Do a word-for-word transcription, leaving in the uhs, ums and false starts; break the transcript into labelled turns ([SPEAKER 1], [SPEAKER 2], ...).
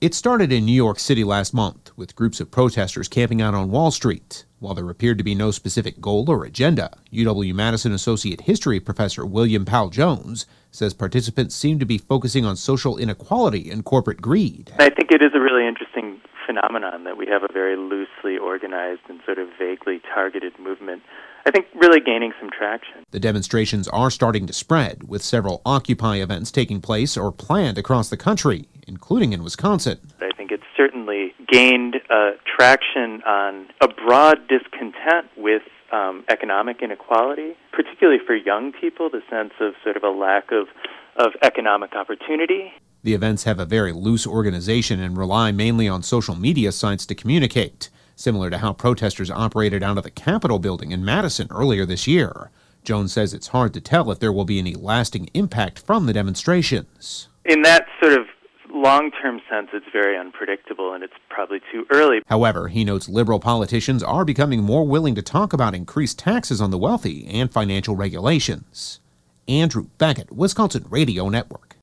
[SPEAKER 1] It started in New York City last month, with groups of protesters camping out on Wall Street. While there appeared to be no specific goal or agenda, U W-Madison Associate History professor William Powell-Jones says participants seem to be focusing on social inequality and corporate greed.
[SPEAKER 2] I think it is a really interesting phenomenon that we have a very loosely organized and sort of vaguely targeted movement, I think really gaining some traction.
[SPEAKER 1] The demonstrations are starting to spread, with several Occupy events taking place or planned across the country, including in Wisconsin.
[SPEAKER 2] I think it's certainly gained uh, traction on a broad discontent with um, economic inequality, particularly for young people, the sense of sort of a lack of, of economic opportunity.
[SPEAKER 1] The events have a very loose organization and rely mainly on social media sites to communicate, similar to how protesters operated out of the Capitol building in Madison earlier this year. Jones says it's hard to tell if there will be any lasting impact from the demonstrations.
[SPEAKER 2] In that sort of long-term sense, it's very unpredictable, and it's probably too early.
[SPEAKER 1] However, he notes liberal politicians are becoming more willing to talk about increased taxes on the wealthy and financial regulations. Andrew Beckett, Wisconsin Radio Network.